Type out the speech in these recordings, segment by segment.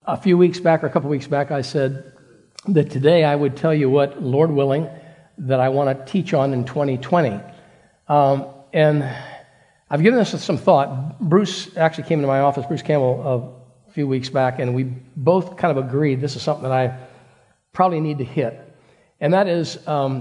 A few weeks back, or a couple weeks back, I said that today I would tell you what, Lord willing, that I want to teach on in 2020. And I've given this some thought. Bruce actually came into my office, Bruce Campbell, a few weeks back, and we both kind of agreed this is something that I probably need to hit. And that is,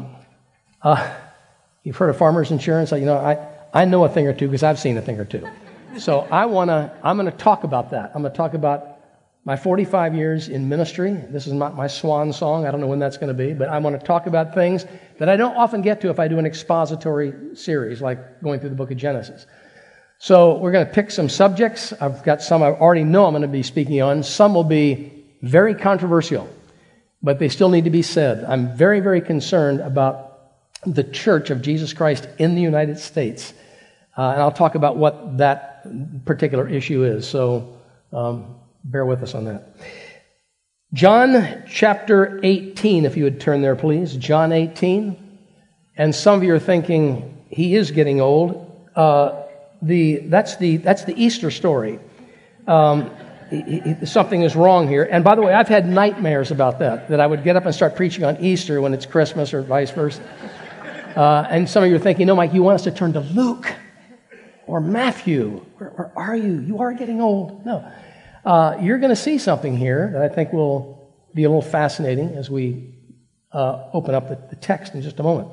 you've heard of farmers insurance. I know a thing or two because I've seen a thing or two. So I'm going to talk about that. I'm going to talk about my 45 years in ministry. This is not my swan song. I don't know when that's going to be, but I want to talk about things that I don't often get to if I do an expository series, like going through the book of Genesis. So we're going to pick some subjects. I've got some I already know I'm going to be speaking on. Some will be very controversial, but they still need to be said. I'm very, very concerned about the Church of Jesus Christ in the United States. And I'll talk about what that particular issue is. So bear with us on that. John chapter 18, if you would turn there, please. John 18. And some of you are thinking, he is getting old. That's the Easter story. Something is wrong here. And by the way, I've had nightmares about that I would get up and start preaching on Easter when it's Christmas or vice versa. And some of you are thinking, no, Mike, you want us to turn to Luke or Matthew. Where are you? You are getting old. No. You're going to see something here that I think will be a little fascinating as we open up the text in just a moment.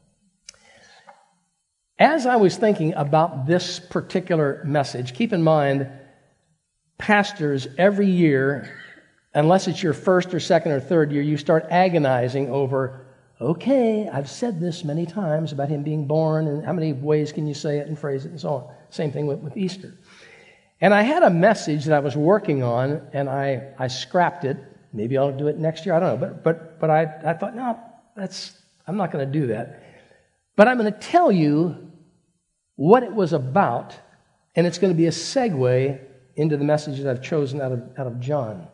As I was thinking about this particular message, keep in mind, pastors every year, unless it's your first or second or third year, you start agonizing over, okay, I've said this many times about him being born, and how many ways can you say it and phrase it and so on. Same thing with Easter. And I had a message that I was working on, and I scrapped it. Maybe I'll do it next year. I don't know. But I thought, no, I'm not going to do that. But I'm going to tell you what it was about, and it's going to be a segue into the message that I've chosen out of John.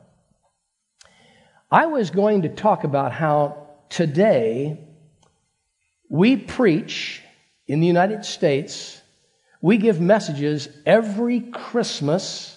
I was going to talk about how today we preach in the United States. We give messages every Christmas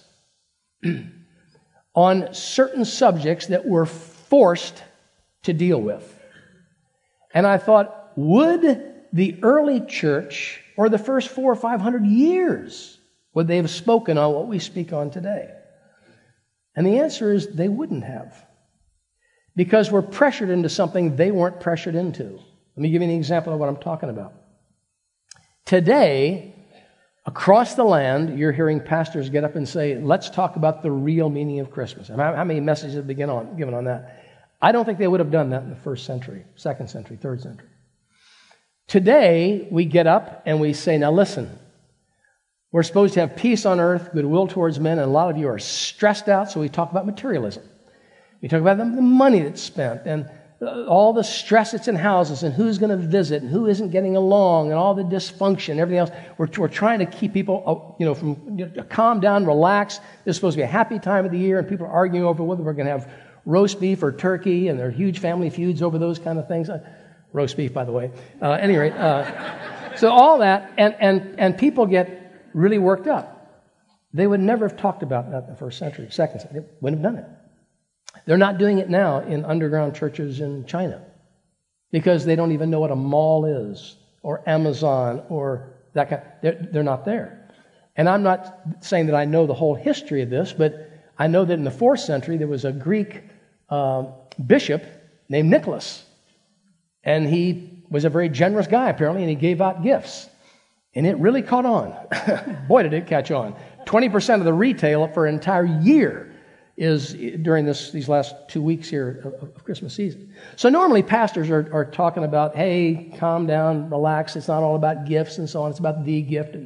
on certain subjects that we're forced to deal with. And I thought, would the early church, or the first 400 or 500 years, would they have spoken on what we speak on today? And the answer is they wouldn't have. Because we're pressured into something they weren't pressured into. Let me give you an example of what I'm talking about. Today, across the land, you're hearing pastors get up and say, let's talk about the real meaning of Christmas. And how many messages have been given on that? I don't think they would have done that in the first century, second century, third century. Today, we get up and we say, now listen, we're supposed to have peace on earth, goodwill towards men, and a lot of you are stressed out, so we talk about materialism. We talk about the money that's spent, and all the stress that's in houses, and who's going to visit, and who isn't getting along, and all the dysfunction, and everything else. We're trying to keep people, from calm down, relax. This is supposed to be a happy time of the year, and people are arguing over whether we're going to have roast beef or turkey, and there are huge family feuds over those kind of things. Roast beef, by the way. At any rate, so all that, and people get really worked up. They would never have talked about that in the first century, second century. They wouldn't have done it. They're not doing it now in underground churches in China because they don't even know what a mall is or Amazon or that kind. They're not there. And I'm not saying that I know the whole history of this, but I know that in the 4th century there was a Greek bishop named Nicholas. And he was a very generous guy, apparently, and he gave out gifts. And it really caught on. Boy, did it catch on. 20% of the retail for an entire year is during these last 2 weeks here of Christmas season. So normally pastors are talking about, hey, calm down, relax. It's not all about gifts and so on. It's about the gift.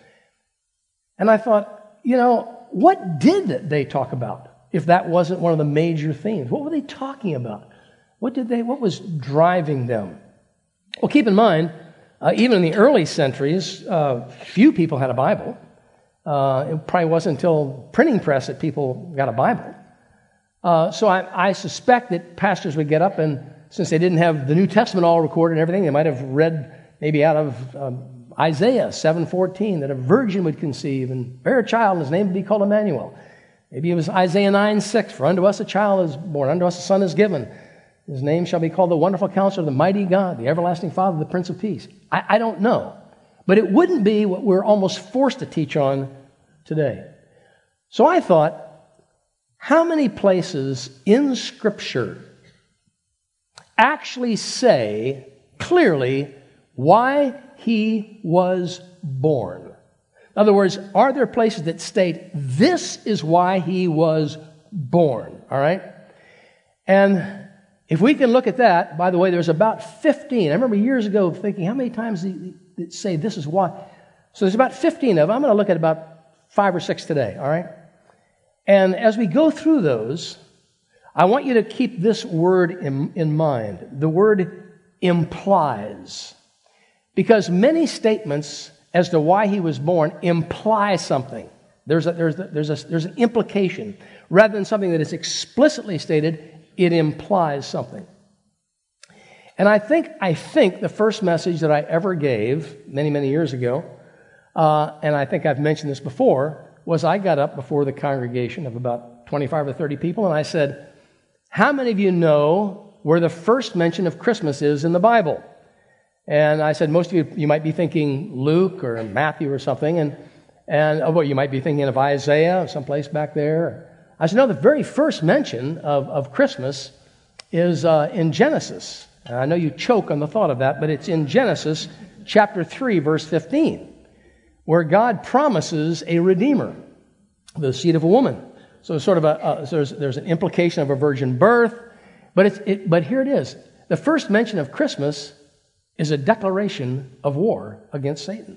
And I thought, what did they talk about if that wasn't one of the major themes? What were they talking about? What was driving them? Well, keep in mind, even in the early centuries, few people had a Bible. It probably wasn't until printing press that people got a Bible. So I suspect that pastors would get up and, since they didn't have the New Testament all recorded and everything, they might have read maybe out of Isaiah 7:14 that a virgin would conceive and bear a child and his name would be called Emmanuel. Maybe it was Isaiah 9:6, for unto us a child is born, unto us a son is given. His name shall be called the Wonderful Counselor, the Mighty God, the Everlasting Father, the Prince of Peace. I don't know. But it wouldn't be what we're almost forced to teach on today. So I thought, how many places in Scripture actually say clearly why he was born? In other words, are there places that state this is why he was born? All right? And if we can look at that, by the way, there's about 15. I remember years ago thinking, how many times they say this is why? So there's about 15 of them. I'm going to look at about 5 or 6 today, all right? And as we go through those, I want you to keep this word in mind. The word implies. Because many statements as to why he was born imply something. There's an implication. Rather than something that is explicitly stated, it implies something. And I think the first message that I ever gave many, many years ago, and I think I've mentioned this before, was I got up before the congregation of about 25 or 30 people, and I said, how many of you know where the first mention of Christmas is in the Bible? And I said, most of you might be thinking Luke or Matthew or something, and you might be thinking of Isaiah, someplace back there. I said, no, the very first mention of Christmas is in Genesis. And I know you choke on the thought of that, but it's in Genesis chapter 3, verse 15, where God promises a Redeemer, the seed of a woman. So it's sort of there's an implication of a virgin birth, but here it is. The first mention of Christmas is a declaration of war against Satan.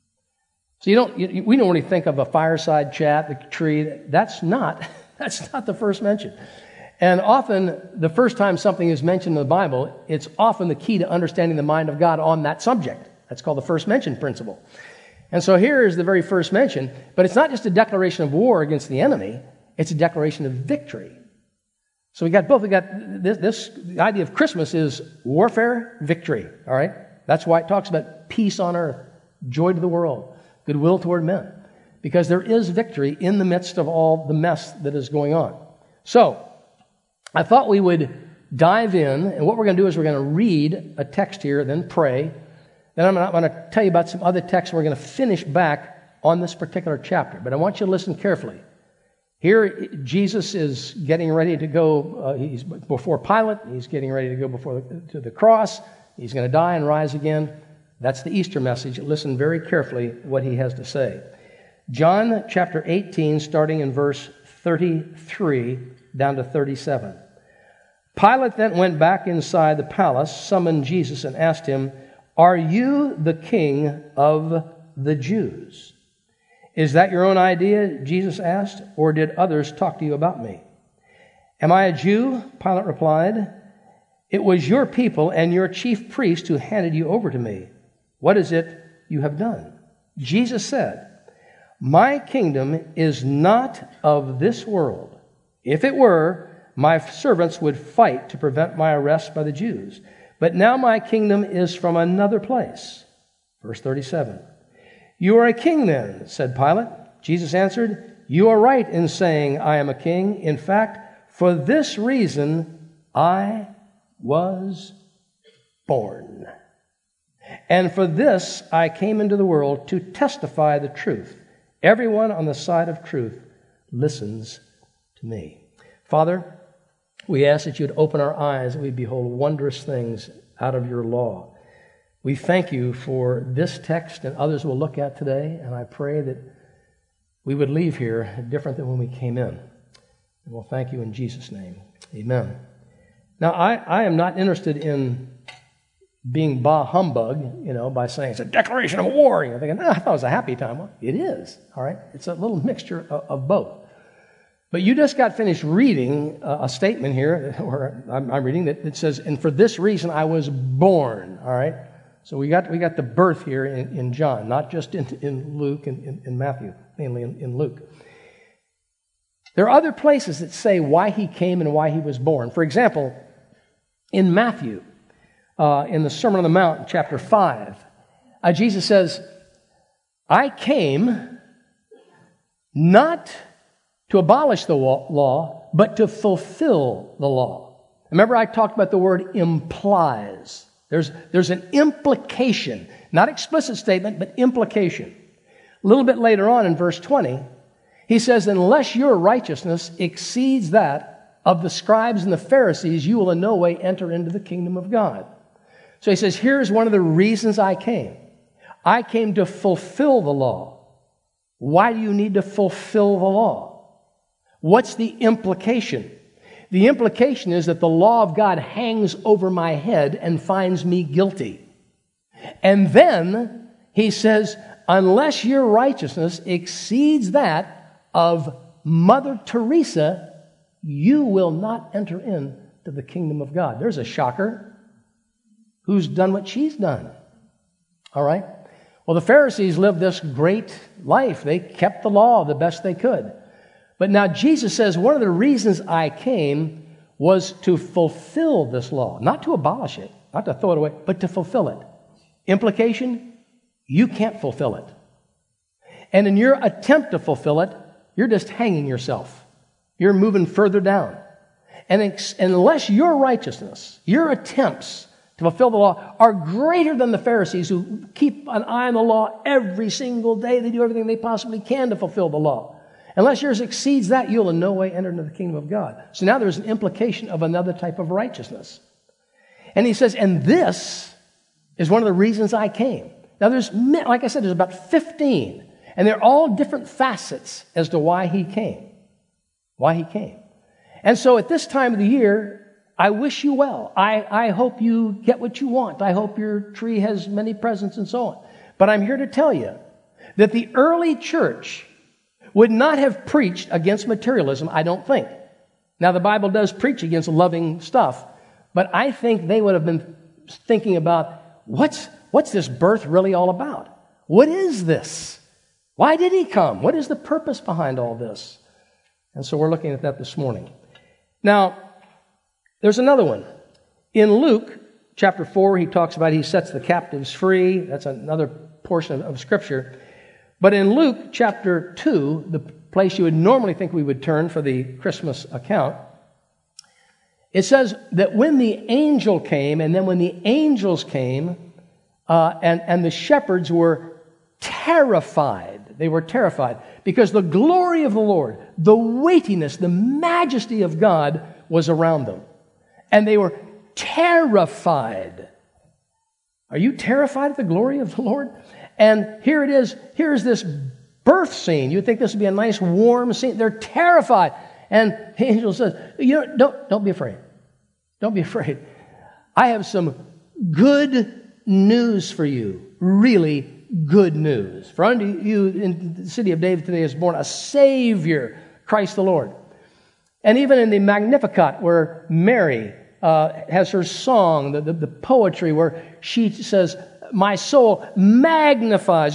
So we don't really think of a fireside chat, the tree. That's not the first mention. And often, the first time something is mentioned in the Bible, it's often the key to understanding the mind of God on that subject. That's called the first mention principle. And so here is the very first mention, but it's not just a declaration of war against the enemy, it's a declaration of victory. So we got both. We got this the idea of Christmas is warfare, victory, all right? That's why it talks about peace on earth, joy to the world, goodwill toward men, because there is victory in the midst of all the mess that is going on. So I thought we would dive in, and what we're going to do is we're going to read a text here, then pray. Then I'm going to tell you about some other texts, and we're going to finish back on this particular chapter. But I want you to listen carefully. Here, Jesus is getting ready to go. He's before Pilate. He's getting ready to go to the cross. He's going to die and rise again. That's the Easter message. Listen very carefully what he has to say. John chapter 18, starting in verse 33 down to 37. Pilate then went back inside the palace, summoned Jesus, and asked him, "Are you the king of the Jews?" "Is that your own idea?" Jesus asked, "or did others talk to you about me?" "Am I a Jew?" Pilate replied. "It was your people and your chief priest who handed you over to me. What is it you have done?" Jesus said, "My kingdom is not of this world. If it were, my servants would fight to prevent my arrest by the Jews. But now my kingdom is from another place." Verse 37. "You are a king then," said Pilate. Jesus answered, "You are right in saying I am a king. In fact, for this reason I was born. And for this I came into the world, to testify the truth. Everyone on the side of truth listens to me." Father, we ask that you would open our eyes and we behold wondrous things out of your law. We thank you for this text and others we'll look at today, and I pray that we would leave here different than when we came in. And we'll thank you in Jesus' name. Amen. Now, I am not interested in being bah humbug, by saying it's a declaration of war. You're thinking, I thought it was a happy time. Well, it is, all right? It's a little mixture of both. But you just got finished reading a statement here, or I'm reading that says, "And for this reason I was born," all right? So we got the birth here in John, not just in Luke and in Matthew, mainly in Luke. There are other places that say why he came and why he was born. For example, in Matthew, in the Sermon on the Mount, chapter 5, Jesus says, "I came not to abolish the law, but to fulfill the law. Remember, I talked about the word implies. There's an implication, not explicit statement, but implication. A little bit later on in verse 20, he says, unless your righteousness exceeds that of the scribes and the Pharisees, you will in no way enter into the kingdom of God. So he says, here's one of the reasons I came. I came to fulfill the law. Why do you need to fulfill the law? What's the implication? The implication is that the law of God hangs over my head and finds me guilty. And then he says, unless your righteousness exceeds that of Mother Teresa, you will not enter into the kingdom of God. There's a shocker. Who's done what she's done? All right? Well, the Pharisees lived this great life. They kept the law the best they could. But now Jesus says, one of the reasons I came was to fulfill this law, not to abolish it, not to throw it away, but to fulfill it. Implication, you can't fulfill it. And in your attempt to fulfill it, you're just hanging yourself. You're moving further down. And unless your righteousness, your attempts to fulfill the law are greater than the Pharisees who keep an eye on the law every single day, they do everything they possibly can to fulfill the law. Unless yours exceeds that, you'll in no way enter into the kingdom of God. So now there's an implication of another type of righteousness. And he says, and this is one of the reasons I came. Now there's, like I said, there's about 15. And they're all different facets as to why he came. Why he came. And so at this time of the year, I wish you well. I hope you get what you want. I hope your tree has many presents and so on. But I'm here to tell you that the early church would not have preached against materialism, I don't think. Now, the Bible does preach against loving stuff, but I think they would have been thinking about, what's this birth really all about? What is this? Why did he come? What is the purpose behind all this? And so we're looking at that this morning. Now, there's another one. In Luke chapter 4, he talks about he sets the captives free. That's another portion of Scripture. But in Luke chapter 2, the place you would normally think we would turn for the Christmas account, it says that when the angel came, and then when the angels came, and the shepherds were terrified. They were terrified because the glory of the Lord, the weightiness, the majesty of God was around them. And they were terrified. Are you terrified of the glory of the Lord? And here it is. Here's this birth scene. You'd think this would be a nice, warm scene. They're terrified. And the angel says, don't be afraid. Don't be afraid. I have some good news for you. Really good news. For unto you in the city of David today is born a Savior, Christ the Lord. And even in the Magnificat, where Mary has her song, the poetry, where she says, my soul magnifies,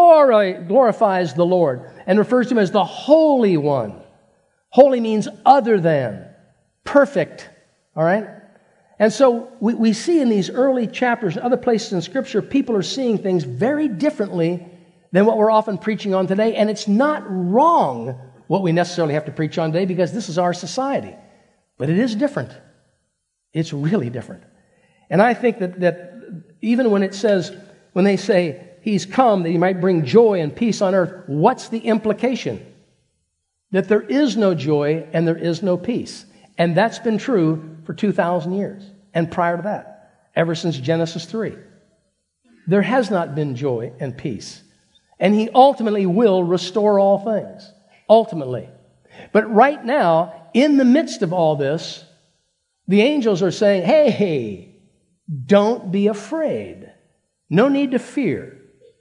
glorifies the Lord, and refers to him as the Holy One. Holy means other than, perfect, all right? And so we see in these early chapters and other places in Scripture, people are seeing things very differently than what we're often preaching on today, and it's not wrong what we necessarily have to preach on today because this is our society. But it is different. It's really different. And I think that even when they say he's come that he might bring joy and peace on earth, what's the implication? That there is no joy and there is no peace. And that's been true for 2,000 years. And prior to that, ever since Genesis 3. There has not been joy and peace. And he ultimately will restore all things. Ultimately. But right now, in the midst of all this, the angels are saying, hey, don't be afraid. No need to fear.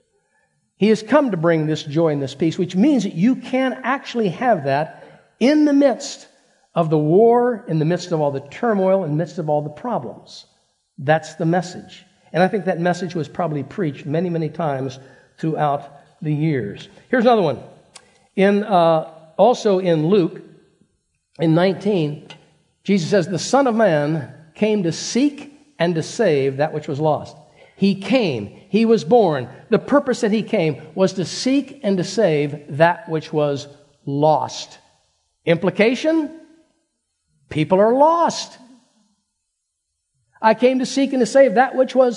He has come to bring this joy and this peace, which means that you can actually have that in the midst of the war, in the midst of all the turmoil, in the midst of all the problems. That's the message. And I think that message was probably preached many, many times throughout the years. Here's another one. Also in Luke, in 19, Jesus says, the Son of Man came to seek and to save that which was lost. He came. He was born. The purpose that he came was to seek and to save that which was lost. Implication, people are lost. I came to seek and to save that which was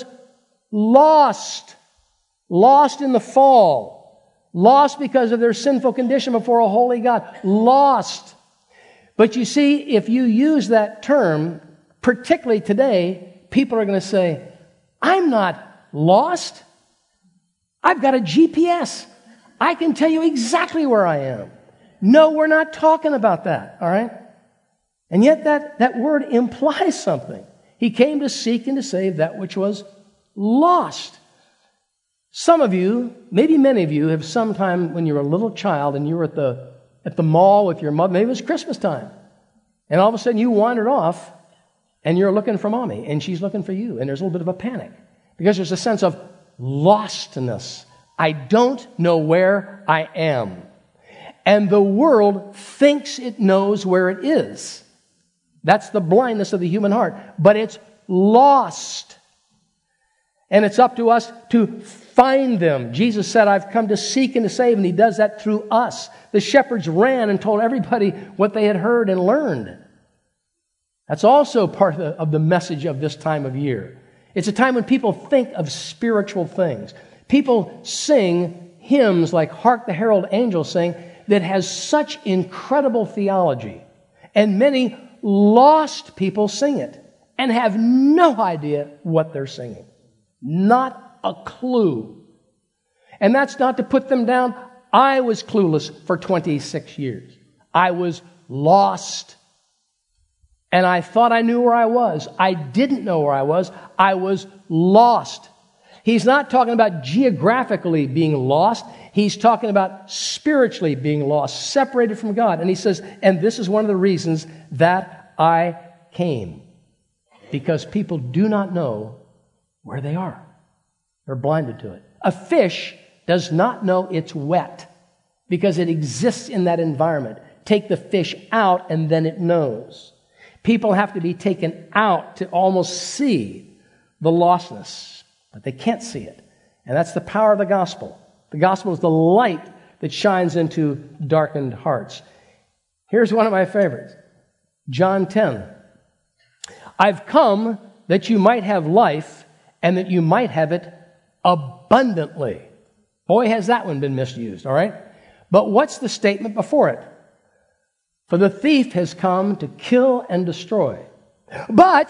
lost. Lost in the fall. Lost because of their sinful condition before a holy God. Lost. But you see, if you use that term, particularly today, people are going to say, I'm not lost. I've got a GPS. I can tell you exactly where I am. No, we're not talking about that, all right? And yet that word implies something. He came to seek and to save that which was lost. Some of you, maybe many of you, have sometime when you were a little child and you were at the mall with your mother, maybe it was Christmas time, and all of a sudden you wandered off and you're looking for mommy and she's looking for you, and there's a little bit of a panic because there's a sense of lostness. I don't know where I am. And the world thinks it knows where it is. That's the blindness of the human heart. But it's lost. And it's up to us to find them. Jesus said, I've come to seek and to save, and He does that through us. The shepherds ran and told everybody what they had heard and learned. That's also part of the message of this time of year. It's a time when people think of spiritual things. People sing hymns like Hark the Herald Angels Sing that has such incredible theology. And many lost people sing it and have no idea what they're singing. Not a clue. And that's not to put them down. I was clueless for 26 years. I was lost. And I thought I knew where I was. I didn't know where I was. I was lost. He's not talking about geographically being lost. He's talking about spiritually being lost, separated from God. And he says, and this is one of the reasons that I came. Because people do not know where they are. They're blinded to it. A fish does not know it's wet because it exists in that environment. Take the fish out and then it knows. People have to be taken out to almost see the lostness, but they can't see it. And that's the power of the gospel. The gospel is the light that shines into darkened hearts. Here's one of my favorites. John 10. I've come that you might have life and that you might have it abundantly. Boy, has that one been misused, all right? But what's the statement before it? For the thief has come to kill and destroy. But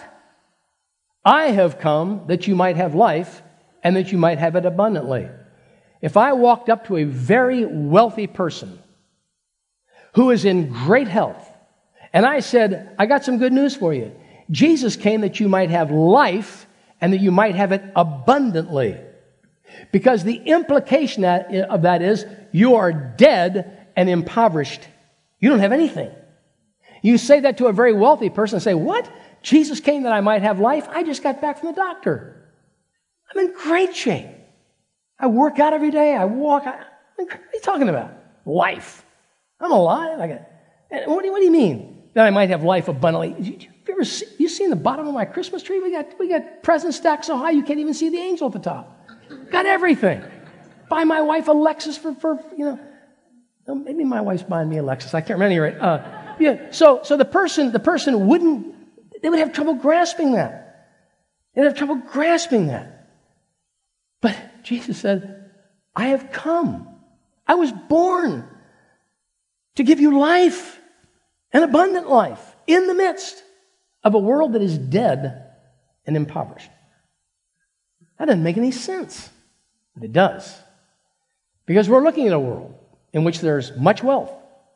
I have come that you might have life and that you might have it abundantly. If I walked up to a very wealthy person who is in great health, and I said, I got some good news for you. Jesus came that you might have life and that you might have it abundantly. Because the implication of that is you are dead and impoverished. You don't have anything. You say that to a very wealthy person and say, what? Jesus came that I might have life? I just got back from the doctor. I'm in great shape. I work out every day. I walk. What are you talking about? Life. I'm alive. What do you mean that I might have life abundantly? You seen the bottom of my Christmas tree? We got presents stacked so high you can't even see the angel at the top. Got everything. Buy my wife a Lexus for maybe my wife's buying me a Lexus. I can't remember. Anyway, So the person wouldn't. They would have trouble grasping that. They'd have trouble grasping that. But Jesus said, I have come. I was born to give you life, an abundant life, in the midst of a world that is dead and impoverished. That doesn't make any sense, but it does. Because we're looking at a world in which there's much wealth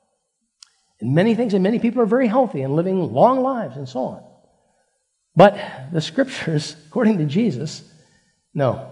and many things, and many people are very healthy and living long lives and so on. But the Scriptures, according to Jesus, no,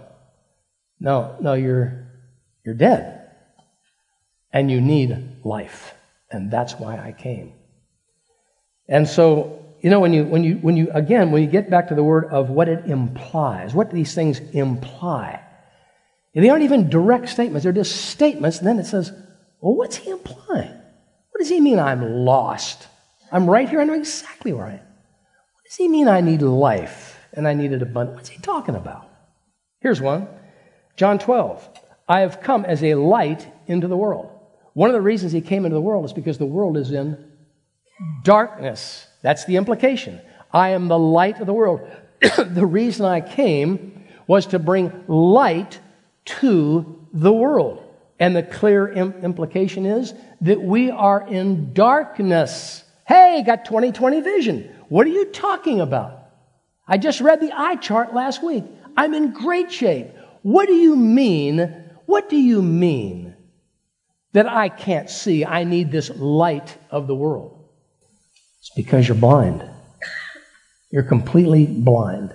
you're dead and you need life, and that's why I came. And so, when you get back to the word of what it implies, what these things imply, they aren't even direct statements. They're just statements. And then it says, well, what's he implying? What does he mean I'm lost? I'm right here. I know exactly where I am. What does he mean I need life and I need it abundant? What's he talking about? Here's one. John 12. I have come as a light into the world. One of the reasons he came into the world is because the world is in darkness. That's the implication. I am the light of the world. The reason I came was to bring light to the world. And the clear implication is that we are in darkness. Hey, got 20/20 vision. What are you talking about? I just read the eye chart last week. I'm in great shape. What do you mean? What do you mean that I can't see? I need this light of the world. It's because you're blind. You're completely blind.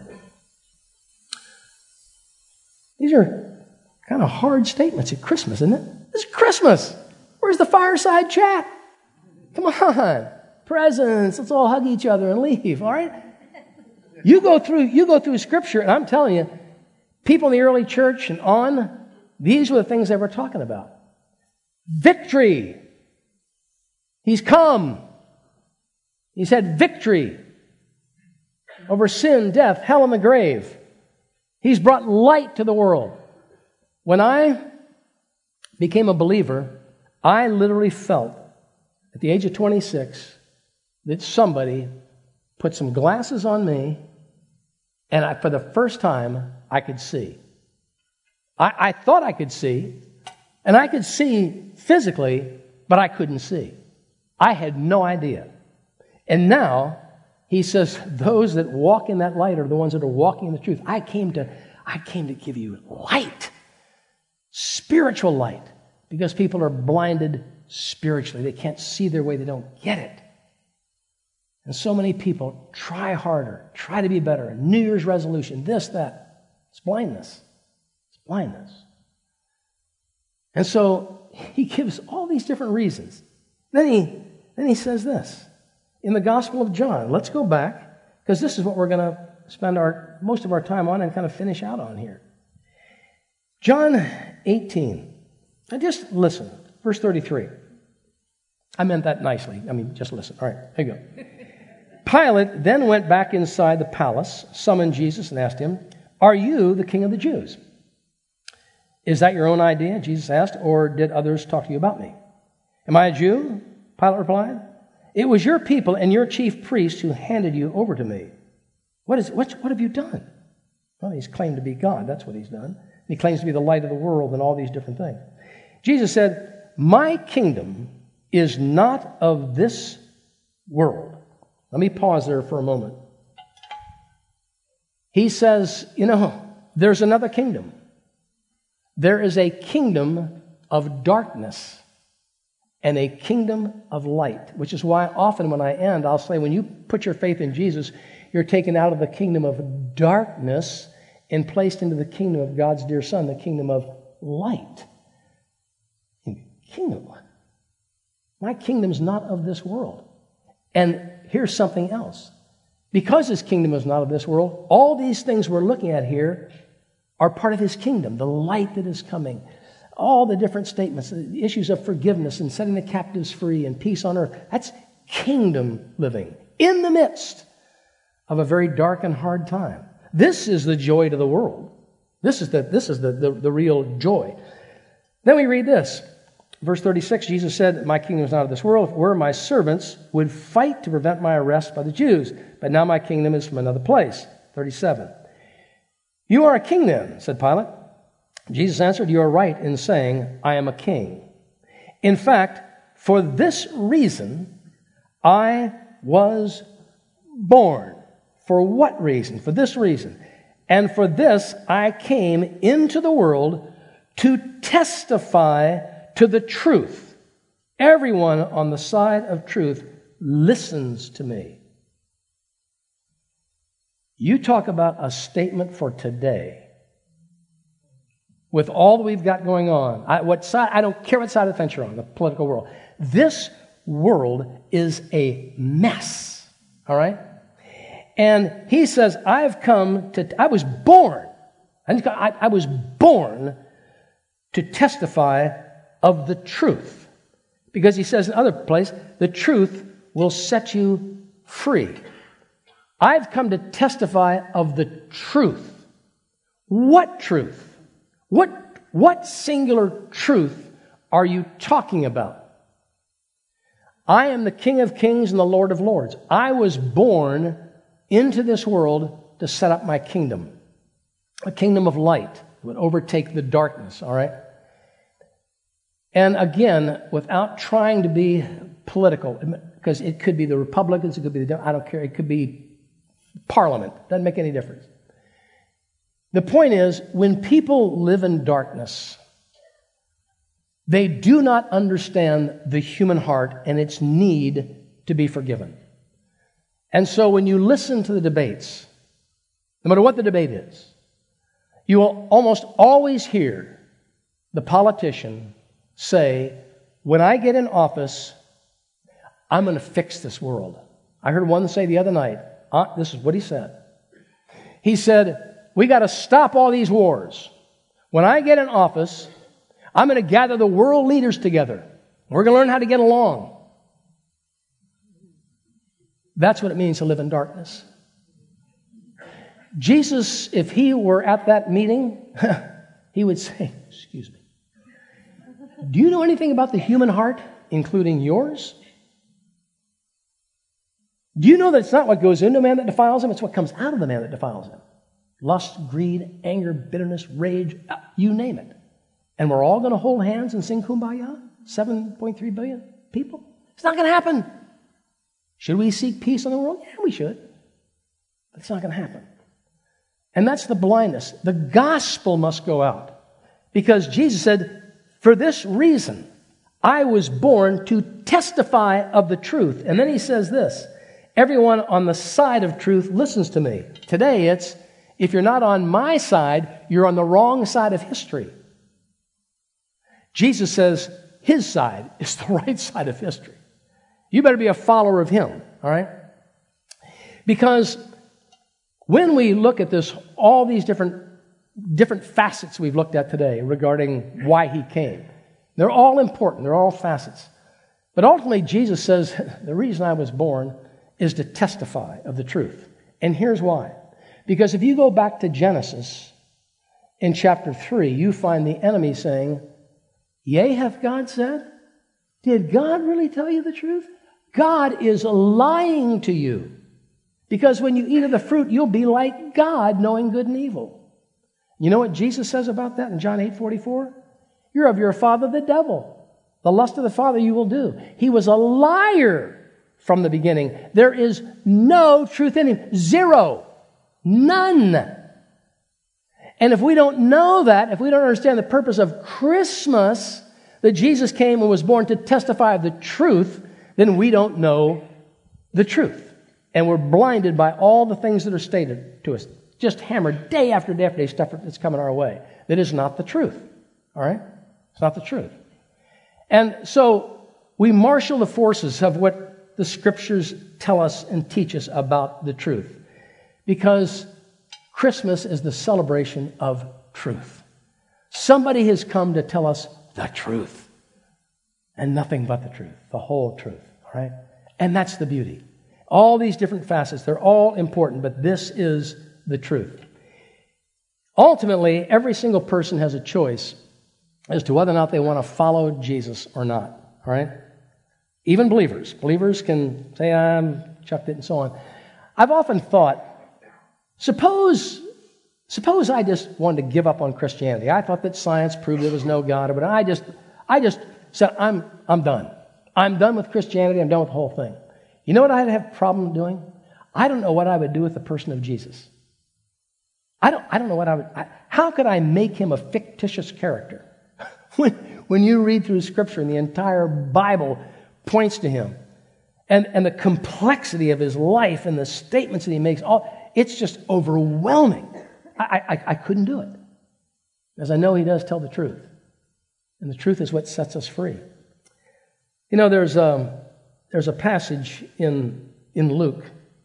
These are kind of hard statements at Christmas, isn't it? It's Christmas. Where's the fireside chat? Come on. Presents. Let's all hug each other and leave, all right? You go through Scripture, and I'm telling you, people in the early church and on, these were the things they were talking about. Victory. He's come. He's had victory over sin, death, hell, and the grave. He's brought light to the world. When I became a believer, I literally felt at the age of 26 that somebody put some glasses on me, and for the first time, I could see. I thought I could see, and I could see physically, but I couldn't see. I had no idea. And now, he says, those that walk in that light are the ones that are walking in the truth. I came to give you light, spiritual light, because people are blinded spiritually. They can't see their way. They don't get it. And so many people try harder, try to be better. New Year's resolution, this, that. It's blindness. It's blindness. And so he gives all these different reasons. Then he says this. In the Gospel of John, let's go back, because this is what we're going to spend most of our time on and kind of finish out on here. John 18. Now just listen. Verse 33. I meant that nicely. Just listen. All right, here you go. Pilate then went back inside the palace, summoned Jesus, and asked him, "Are you the king of the Jews?" "Is that your own idea?" Jesus asked, "or did others talk to you about me?" "Am I a Jew?" Pilate replied. "It was your people and your chief priests who handed you over to me. What have you done?" Well, he's claimed to be God. That's what he's done. He claims to be the light of the world and all these different things. Jesus said, "My kingdom is not of this world." Let me pause there for a moment. He says, there's another kingdom. There is a kingdom of darkness and a kingdom of light, which is why often when I end, I'll say, when you put your faith in Jesus, you're taken out of the kingdom of darkness and placed into the kingdom of God's dear Son, the kingdom of light. Kingdom. My kingdom's not of this world. And here's something else. Because his kingdom is not of this world, all these things we're looking at here are part of his kingdom, the light that is coming, all the different statements, the issues of forgiveness and setting the captives free and peace on earth. That's kingdom living in the midst of a very dark and hard time. This is the joy to the world. This is the real joy. Then we read this. Verse 36, Jesus said, "My kingdom is not of this world. If it were, my servants would fight to prevent my arrest by the Jews. But now my kingdom is from another place." 37. "You are a king then," said Pilate. Jesus answered, "You are right in saying, I am a king. In fact, for this reason I was born." For what reason? For this reason. "And for this I came into the world to testify to the truth. Everyone on the side of truth listens to me." You talk about a statement for today. With all that we've got going on, I don't care what side of the fence you're on, the political world. This world is a mess. All right? And he says, I was born to testify of the truth. Because he says in other place, the truth will set you free. I've come to testify of the truth. What truth? What singular truth are you talking about? I am the King of Kings and the Lord of Lords. I was born into this world to set up my kingdom, a kingdom of light that would overtake the darkness, all right? And again, without trying to be political, because it could be the Republicans, it could be I don't care, it could be Parliament, doesn't make any difference. The point is, when people live in darkness, they do not understand the human heart and its need to be forgiven. And so when you listen to the debates, no matter what the debate is, you will almost always hear the politician say, when I get in office, I'm going to fix this world. I heard one say the other night, this is what he said. He said, we got to stop all these wars. When I get in office, I'm going to gather the world leaders together. We're going to learn how to get along. That's what it means to live in darkness. Jesus, if he were at that meeting, he would say, excuse me, do you know anything about the human heart, including yours? Do you know that it's not what goes into a man that defiles him, it's what comes out of the man that defiles him? Lust, greed, anger, bitterness, rage, you name it. And we're all going to hold hands and sing Kumbaya? 7.3 billion people? It's not going to happen. Should we seek peace in the world? Yeah, we should. But it's not going to happen. And that's the blindness. The gospel must go out. Because Jesus said, for this reason, I was born to testify of the truth. And then he says this, everyone on the side of truth listens to me. Today it's, if you're not on my side, you're on the wrong side of history. Jesus says his side is the right side of history. You better be a follower of him, all right? Because when we look at this, all these different facets we've looked at today regarding why he came, they're all important, they're all facets. But ultimately, Jesus says, the reason I was born is to testify of the truth. And here's why. Because if you go back to Genesis in chapter 3, you find the enemy saying, yea, hath God said? Did God really tell you the truth? God is lying to you. Because when you eat of the fruit, you'll be like God, knowing good and evil. You know what Jesus says about that in John 8:44? You're of your father, the devil. The lust of the father you will do. He was a liar from the beginning. There is no truth in him. Zero. None. And if we don't know that, if we don't understand the purpose of Christmas, that Jesus came and was born to testify of the truth, then we don't know the truth. And we're blinded by all the things that are stated to us. Just hammered day after day after day, stuff that's coming our way. That is not the truth. All right? It's not the truth. And so we marshal the forces of what the Scriptures tell us and teach us about the truth. Because Christmas is the celebration of truth. Somebody has come to tell us the truth. And nothing but the truth. The whole truth. All right? And that's the beauty. All these different facets, they're all important, but this is the truth. Ultimately, every single person has a choice as to whether or not they want to follow Jesus or not. All right? Even believers. Believers can say, I'm chucked it and so on. I've often thought, suppose I just wanted to give up on Christianity. I thought that science proved there was no God, but I just said, I'm done. I'm done with Christianity. I'm done with the whole thing. You know what I'd have a problem doing? I don't know what I would do with the person of Jesus. I don't know what I would... how could I make him a fictitious character? When you read through Scripture and the entire Bible points to him, and the complexity of his life and the statements that he makes, it's just overwhelming. I couldn't do it. Because I know he does tell the truth. And the truth is what sets us free. You know, there's a passage in Luke,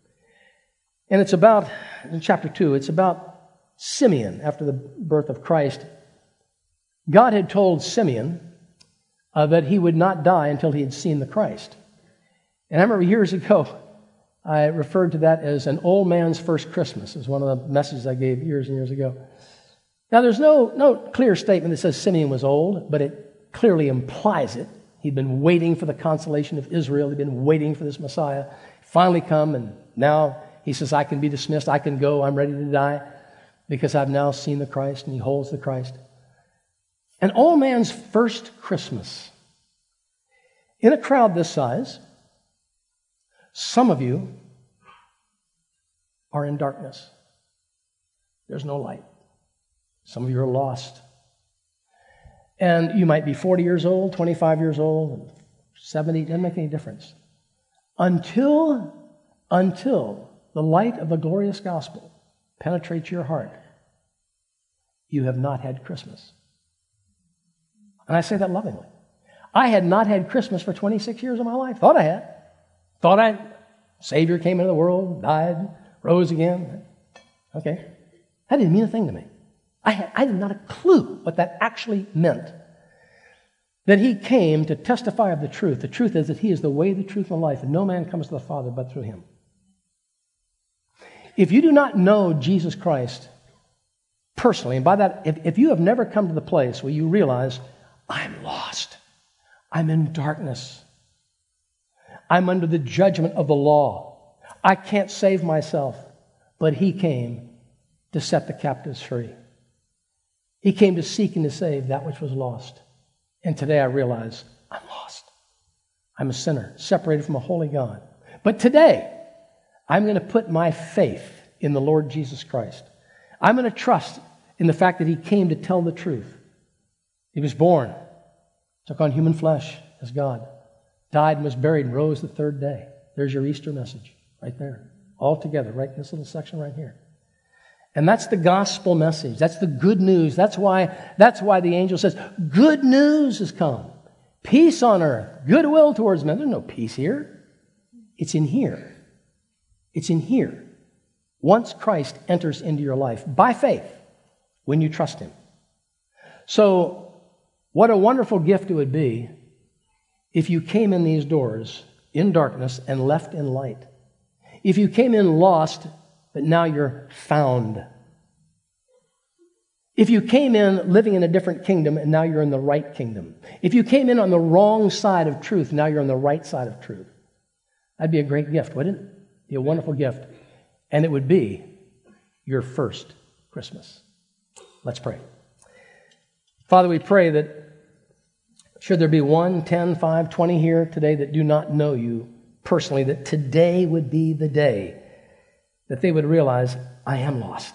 and it's about, in chapter 2, it's about Simeon after the birth of Christ. God had told Simeon that he would not die until he had seen the Christ. And I remember years ago, I referred to that as an old man's first Christmas. It was one of the messages I gave years and years ago. Now, there's no clear statement that says Simeon was old, but it clearly implies it. He'd been waiting for the consolation of Israel. He'd been waiting for this Messiah. Finally come, and now he says, I can be dismissed. I can go. I'm ready to die because I've now seen the Christ, and he holds the Christ. An old man's first Christmas. In a crowd this size, some of you are in darkness. There's no light. Some of you are lost. And you might be 40 years old, 25 years old, 70, doesn't make any difference. Until the light of the glorious gospel penetrates your heart, you have not had Christmas. And I say that lovingly. I had not had Christmas for 26 years of my life. Thought I had. Savior came into the world, died, rose again. Okay. That didn't mean a thing to me. I had not a clue what that actually meant. That he came to testify of the truth. The truth is that he is the way, the truth, and the life, and no man comes to the Father but through him. If you do not know Jesus Christ personally, and by that, if you have never come to the place where you realize, I'm lost, I'm in darkness, I'm under the judgment of the law, I can't save myself, but he came to set the captives free. He came to seek and to save that which was lost. And today I realize I'm lost. I'm a sinner, separated from a holy God. But today, I'm going to put my faith in the Lord Jesus Christ. I'm going to trust in the fact that he came to tell the truth. He was born, took on human flesh as God, died and was buried and rose the third day. There's your Easter message right there, all together, right in this little section right here. And that's the gospel message. That's the good news. That's why the angel says, good news has come. Peace on earth, goodwill towards men. There's no peace here. It's in here. It's in here. Once Christ enters into your life by faith, when you trust him. So, what a wonderful gift it would be if you came in these doors in darkness and left in light. If you came in lost, but now you're found. If you came in living in a different kingdom and now you're in the right kingdom. If you came in on the wrong side of truth, now you're on the right side of truth. That'd be a great gift, wouldn't it? Be a wonderful gift. And it would be your first Christmas. Let's pray. Father, we pray that should there be 1, 10, 5, 20 here today that do not know you personally, that today would be the day that they would realize, I am lost.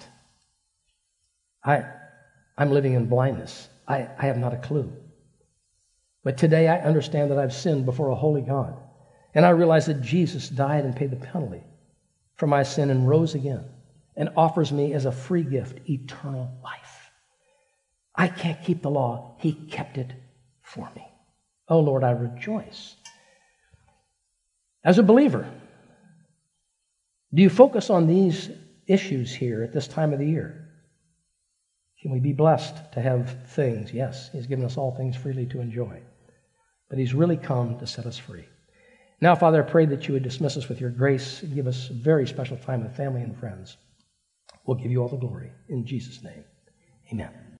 I'm living in blindness. I have not a clue. But today I understand that I've sinned before a holy God. And I realize that Jesus died and paid the penalty for my sin and rose again and offers me as a free gift eternal life. I can't keep the law. He kept it for me. Oh, Lord, I rejoice. As a believer, do you focus on these issues here at this time of the year? Can we be blessed to have things? Yes, he's given us all things freely to enjoy. But he's really come to set us free. Now, Father, I pray that you would dismiss us with your grace and give us a very special time with family and friends. We'll give you all the glory. In Jesus' name, amen.